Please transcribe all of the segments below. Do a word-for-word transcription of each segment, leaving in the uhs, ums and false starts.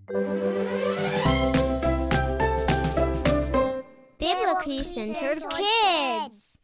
Biblically Centered Kids.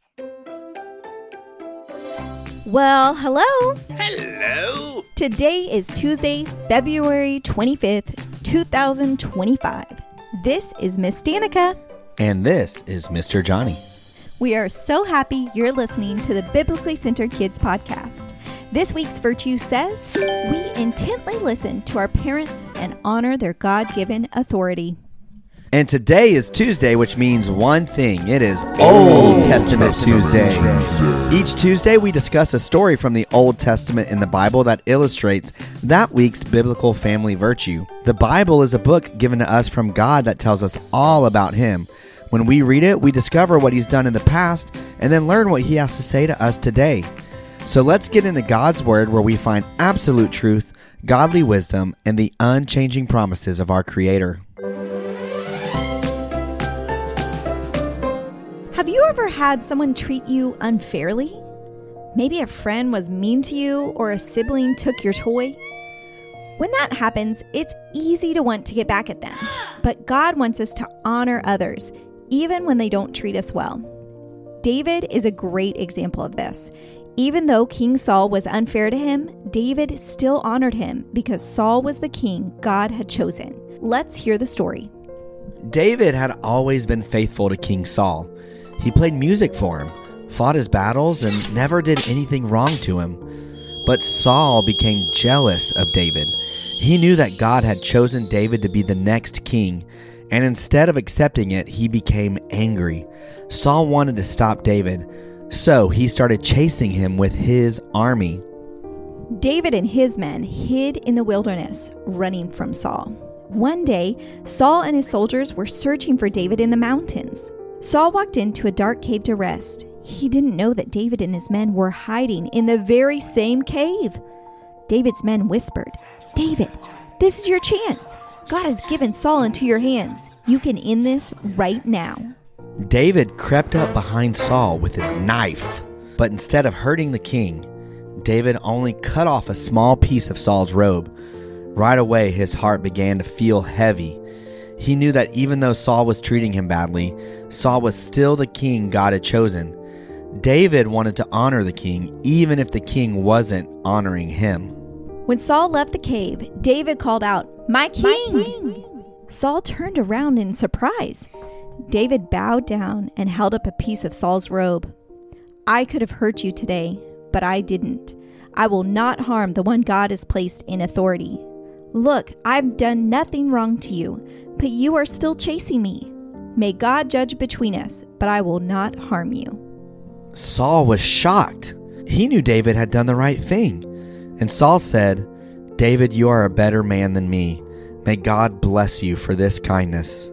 Well, hello. Hello. Today is Tuesday, February twenty-fifth, two thousand twenty-five. This is Miss Danica. And this is Mister Johnny. We are so happy you're listening to the Biblically Centered Kids podcast. This week's virtue says, we intently listen to our parents and honor their God-given authority. And today is Tuesday, which means one thing. It is Old Testament Tuesday. Each Tuesday, we discuss a story from the Old Testament in the Bible that illustrates that week's biblical family virtue. The Bible is a book given to us from God that tells us all about Him. When we read it, we discover what He's done in the past and then learn what He has to say to us today. So let's get into God's Word, where we find absolute truth, godly wisdom, and the unchanging promises of our Creator. Have you ever had someone treat you unfairly? Maybe a friend was mean to you or a sibling took your toy. When that happens, it's easy to want to get back at them. But God wants us to honor others, even when they don't treat us well. David is a great example of this. Even though King Saul was unfair to him, David still honored him because Saul was the king God had chosen. Let's hear the story. David had always been faithful to King Saul. He played music for him, fought his battles, and never did anything wrong to him. But Saul became jealous of David. He knew that God had chosen David to be the next king, and instead of accepting it, he became angry. Saul wanted to stop David, so he started chasing him with his army. David and his men hid in the wilderness, running from Saul. One day, Saul and his soldiers were searching for David in the mountains. Saul walked into a dark cave to rest. He didn't know that David and his men were hiding in the very same cave. David's men whispered, "David, this is your chance. God has given Saul into your hands. You can end this right now." David crept up behind Saul with his knife, but instead of hurting the king, David only cut off a small piece of Saul's robe. Right away, his heart began to feel heavy. He knew that even though Saul was treating him badly, Saul was still the king God had chosen. David wanted to honor the king, even if the king wasn't honoring him. When Saul left the cave, David called out, "My king!" My king. Saul turned around in surprise. David bowed down and held up a piece of Saul's robe. "I could have hurt you today, but I didn't. I will not harm the one God has placed in authority. Look, I've done nothing wrong to you, but you are still chasing me. May God judge between us, but I will not harm you." Saul was shocked. He knew David had done the right thing. And Saul said, "David, you are a better man than me. May God bless you for this kindness."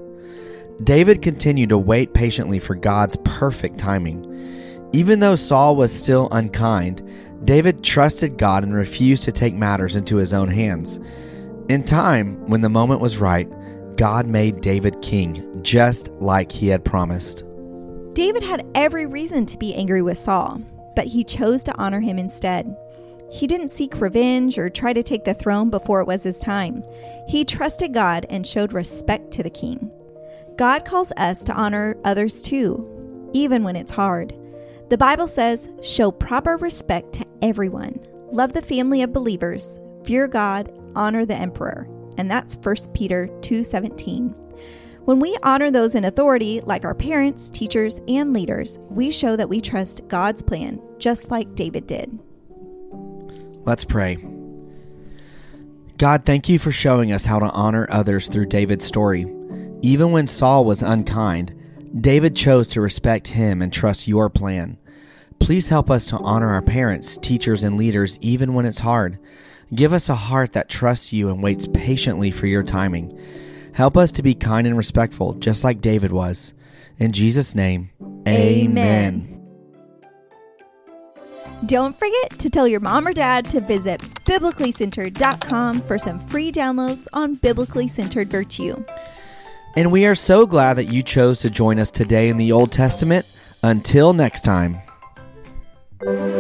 David continued to wait patiently for God's perfect timing. Even though Saul was still unkind, David trusted God and refused to take matters into his own hands. In time, when the moment was right, God made David king, just like he had promised. David had every reason to be angry with Saul, but he chose to honor him instead. He didn't seek revenge or try to take the throne before it was his time. He trusted God and showed respect to the king. God calls us to honor others too, even when it's hard. The Bible says, show proper respect to everyone. Love the family of believers. Fear God, honor the emperor. And that's First Peter two seventeen. When we honor those in authority, like our parents, teachers, and leaders, we show that we trust God's plan, just like David did. Let's pray. God, thank you for showing us how to honor others through David's story. Even when Saul was unkind, David chose to respect him and trust your plan. Please help us to honor our parents, teachers, and leaders even when it's hard. Give us a heart that trusts you and waits patiently for your timing. Help us to be kind and respectful, just like David was. In Jesus' name, amen. amen. Don't forget to tell your mom or dad to visit biblically centered dot com for some free downloads on Biblically Centered Virtue. And we are so glad that you chose to join us today in the Old Testament. Until next time.